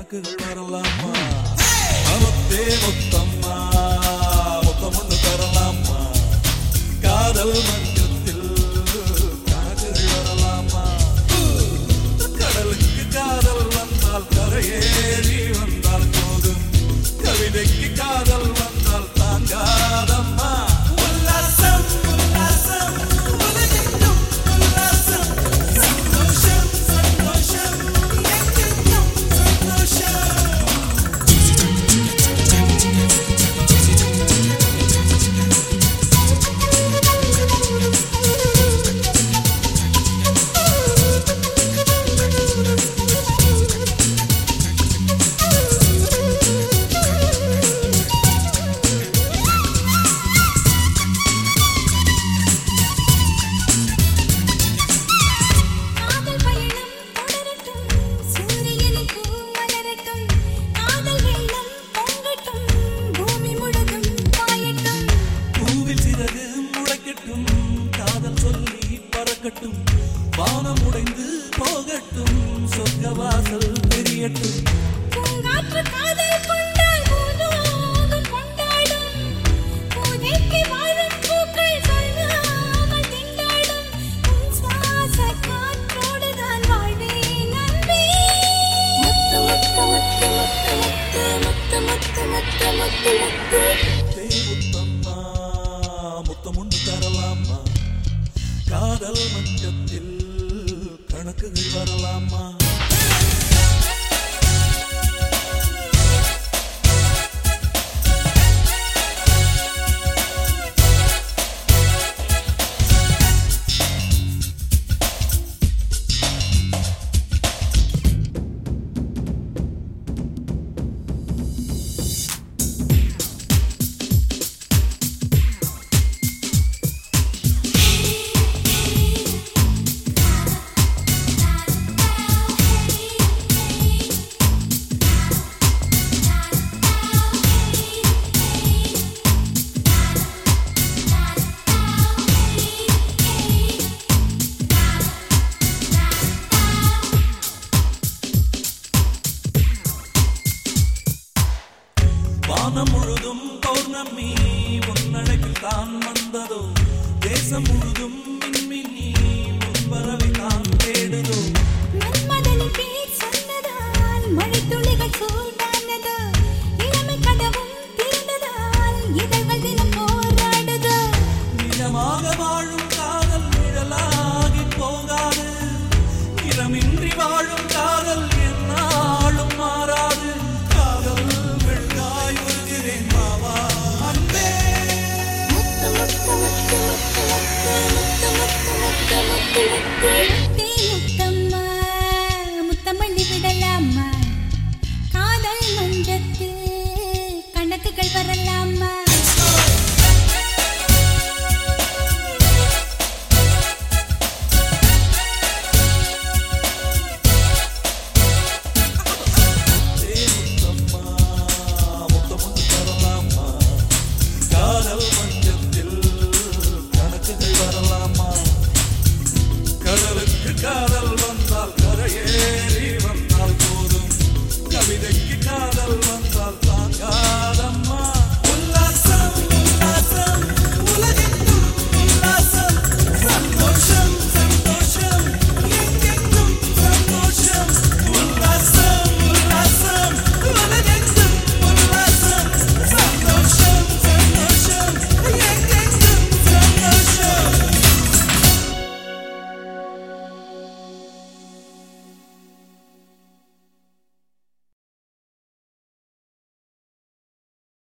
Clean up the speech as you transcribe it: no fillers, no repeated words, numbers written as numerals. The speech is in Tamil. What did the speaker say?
கணக்குகள் வரலாமா? அவத்தே மொத்தம்மா மொத்தம் ஒன்று தரலாமா? காதல் மஞ்சத்தில் கணக்குகள் வரலாமா? கடலுக்கு காதல் வந்தால் கரையேறி வந்தால் போதும், கவிதைக்கு காதல் வந்தால் தாங்காதம்மா. உல்லாசம் உல்லாசம் உலகெங்கும் உல்லாசம், சந்தோஷம் சந்தோஷம் எங்கெங்கும் சந்தோஷம். காதல் சொல்லி பறக்கட்டும், வானம் உடைந்து போகட்டும், சொர்க்க வாசல் தெரியட்டும். பூங்காற்று காதல் கொண்டால் பூலோகம் கொண்டாடும், பூதேக்கி வாழும் பூக்கள் சொல்லாமல் திண்டாடும், உன் சுவாச காற்றோடுதான் வாழ்வேன் அன்பே. முத்து முத்து முத்து முத்து முத்து முத்து முத்து முத்து முத்து முத்தம்மா முத்தம் ஒன்று தரலாமா? காதல் மஞ்சத்தில் கணக்குகள் வரலாமா? வானம் முழுதும் பௌர்ணமி உன்னழைப்பில் தான் வந்ததோ, தேசம் முழுதும் மின்மினி முன்பரவை தான் தேடுதோ.